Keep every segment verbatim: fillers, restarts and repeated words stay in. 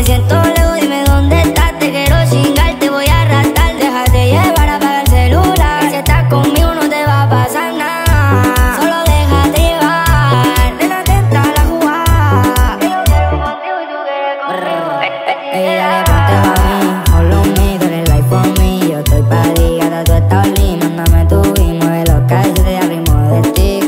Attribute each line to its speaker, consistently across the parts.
Speaker 1: siento lejos, dime dónde estás. Te quiero chingar, te voy a arrastrar. Déjate llevar, apaga el celular. Si estás conmigo no te va a pasar nada. Solo déjate llevar, nena, te entra la jugada. Que yo quiero contigo y tú quieres conmigo.
Speaker 2: Ey, dale, ponte pa' mí, follow me, tú eres like for me. Yo estoy pa' ti, gata, tú estás only. Mándame tu y mueve los calzones de ritmo de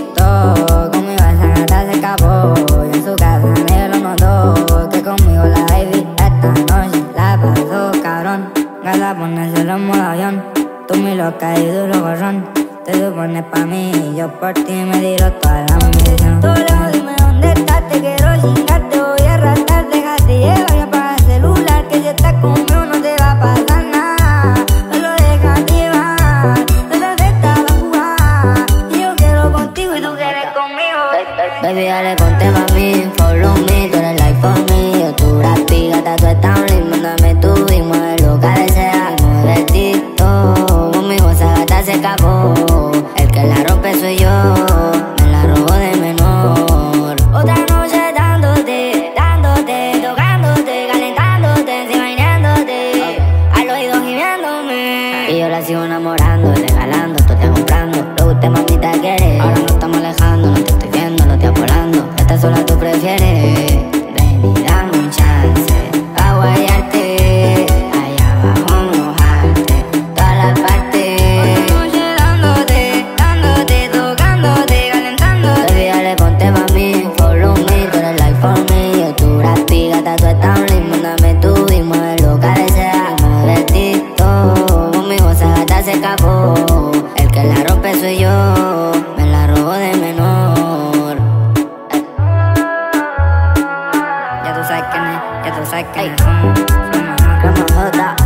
Speaker 2: TikTok. Conmigo esa gata se escapó, y en su casa negro notó que conmigo la baby esta noche la pasó cabrón. Gata, ponérselo en modo avión, tú mi loca y duro gorrón. Te supones pa' mí y yo por ti me tiro toda la misión. Tú lejos, dime dónde estás, te quiero chingar, te voy a arrastrar. Déjate llevar y apaga el celular, que si estás conmigo no te va a pasar nada. Solo déjate llevar, nena, te está la jugada. Y yo quiero contigo y tú quieres conmigo.
Speaker 1: Baby, dale, ponte pa' mí, follow me, tú eres like for me. Yo tu rapi, gata, tú estás only. Mándame tu y mueve lo que deseas, mueve el TikTok. Conmigo esa gata se escapó, el que la rompe soy yo, me la robo de menor. Otra noche dándote, dándote, tocándote, calentándote, encima bailándote, al oído gimiéndome. Y yo la sigo enamorando, regalando, tú te comprando. Lo que usted mamita quiere, ahora nos estamos alejando. No te estoy viendo, no te volando. Esta sola tú prefieres. Ven y dame un chance pa' guayarte, allá abajo mojarte, toda la parte.
Speaker 2: Otra noche dándote, dándote, tocándote, calentándote.
Speaker 1: Baby, dale, ponte pa' mí, follow me, tú eres like for me. Yo tu rapi, gata, tú estás only. Mándame tu y mueve lo que deseas, mueve el TikTok. Conmigo esa gata se escapó, el que la rompe soy yo, me la robo de menor.
Speaker 2: Ya tú sabes quién es, ya tú sabes quién es. Somos, somos,
Speaker 1: Rama J.